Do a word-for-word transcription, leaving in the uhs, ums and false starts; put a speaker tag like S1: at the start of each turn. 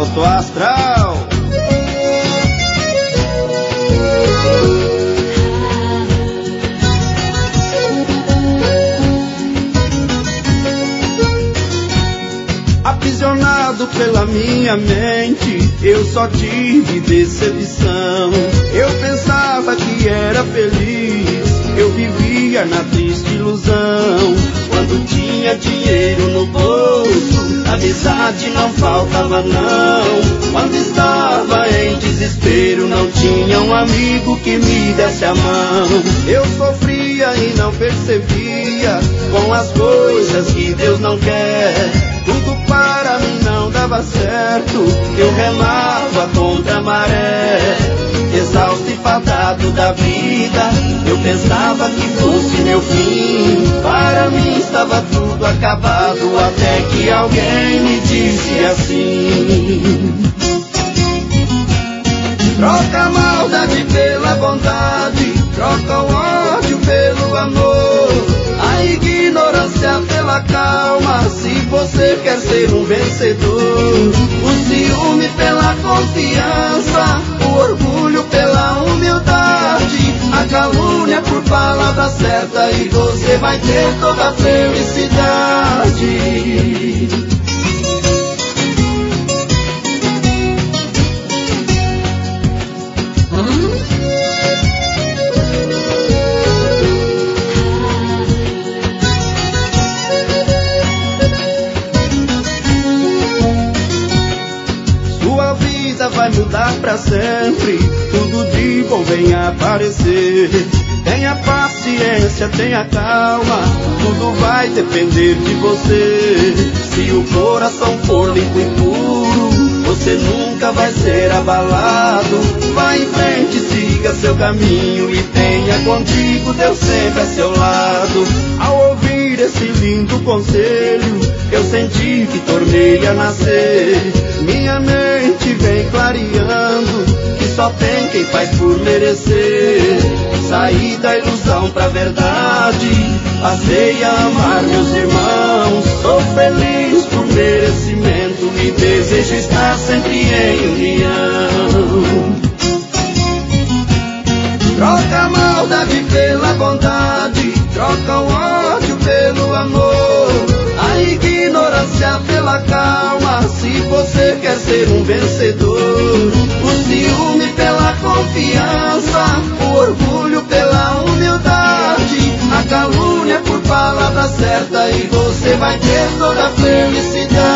S1: alto astral. Aprisionado pela minha mente, eu só tive decepção. Eu pensava que era feliz, eu vivia na triste ilusão. Quando tinha dinheiro no bolso, amizade não faltava não. Quando estava em desespero, não tinha um amigo que me desse a mão. Eu sofria e não percebia com as coisas que Deus não quer. Tudo para mim não dava certo, eu remava contra a maré. Exausto e faltado da vida, eu pensava que fosse meu fim. Para mim estava tudo acabado, até que alguém me disse assim: troca a maldade pela bondade, troca o ódio pelo amor, a ignorância pela calma, se você quer ser um vencedor. O ciúme pela confiança, o orgulho pela humildade, a calúnia por palavra certa, e você vai ter toda a felicidade. Vai mudar pra sempre, tudo de bom vem aparecer. Tenha paciência, tenha calma, tudo vai depender de você. Se o coração for limpo e puro, você nunca vai ser abalado. Vá em frente, siga seu caminho e tenha contigo Deus sempre a seu lado. Ao ouvir esse lindo conselho, eu senti que tornei a nascer. Minha mente vem clareando que só tem quem faz por merecer. Saí da ilusão pra verdade, passei a amar meus irmãos. Sou feliz por merecimento e desejo estar sempre em união. Troca a maldade pela bondade, troca o ódio pelo amor, a ignorância pela calma, se você quer ser um vencedor. O ciúme pela confiança, o orgulho pela humildade, a calúnia por palavra certa, e você vai ter toda a felicidade.